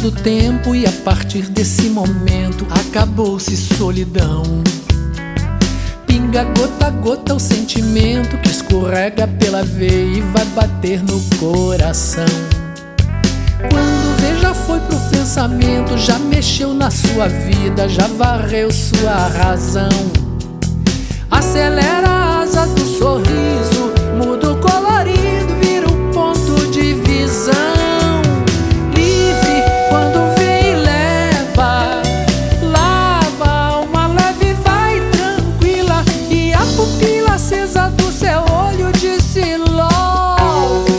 do tempo e a partir desse momento acabou-se solidão. Pinga gota a gota o sentimento que escorrega pela veia e vai bater no coração. Quando vê, já foi pro pensamento, já mexeu na sua vida, já varreu sua razão. Acelera a asa do sorriso, muda o colorido, vira um ponto de visão. Livre quando vem e leva, lava a alma leve, vai tranquila, e a pupila acesa do seu olho disse love.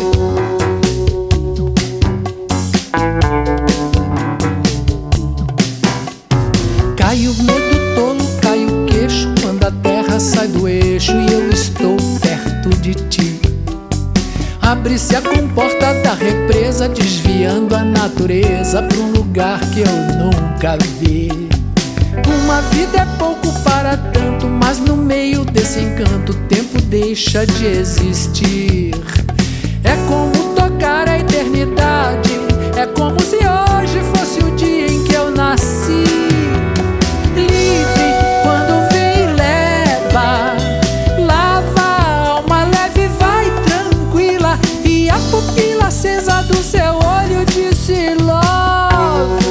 Cai o medo tolo, cai o queixo quando a terra sai do eixo e eu estou perto de ti. Abre-se a comporta da represa, desviando a natureza pra um lugar que eu nunca vi. Uma vida é pouco para tanto, mas no meio desse encanto o tempo deixa de existir. É como tocar a eternidade, é como se hoje fosse o dia em que eu nasci. Livre quando vem e leva, lava a alma leve, vai tranquila, e a pupila acesa do seu olho disse love.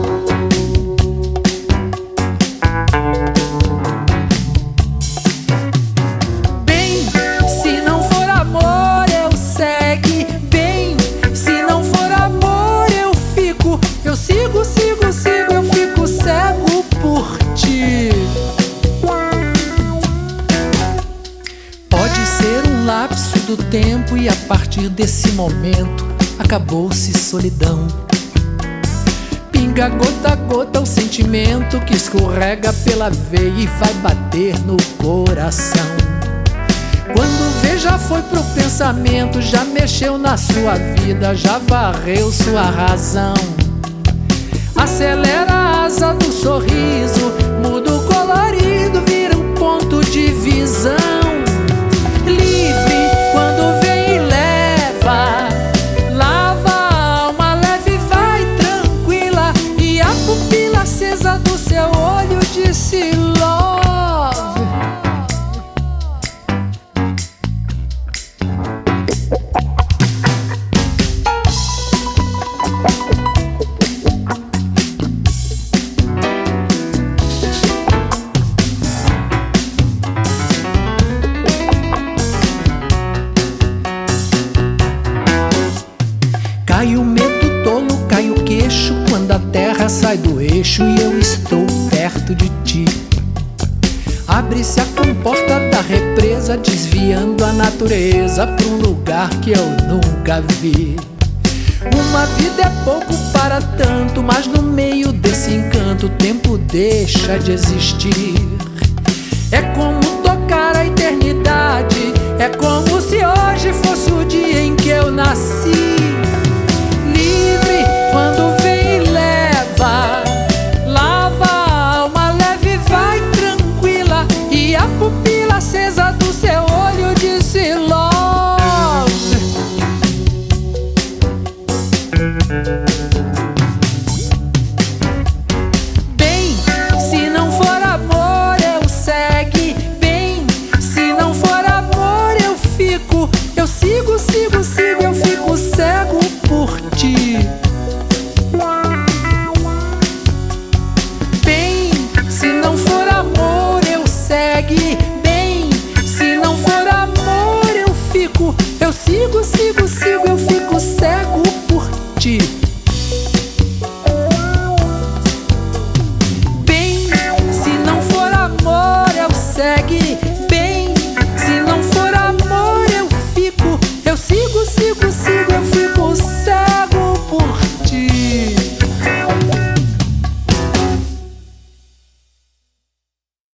Bem, se não for amor eu segue, bem, se não for amor eu fico, eu sigo, sigo, sigo, eu fico cego por ti. Pode ser um lapso do tempo e a partir desse momento acabou-se solidão. Pinga gota a gota o sentimento que escorrega pela veia e vai bater no coração. Quando vê, já foi pro pensamento, já mexeu na sua vida, já varreu sua razão. Acelera a asa do sorriso, muda o colorido, vira um ponto de visão. Livre quando vem e leva, lava a alma leve, vai tranquila, e a pupila acesa do seu olho disse love. Cai o medo tolo, cai o queixo quando a terra sai do eixo e eu estou perto de ti. Abre-se a comporta da represa, desviando a natureza pra um lugar que eu nunca vi. Uma vida é pouco para tanto, mas no meio desse encanto o tempo deixa de existir.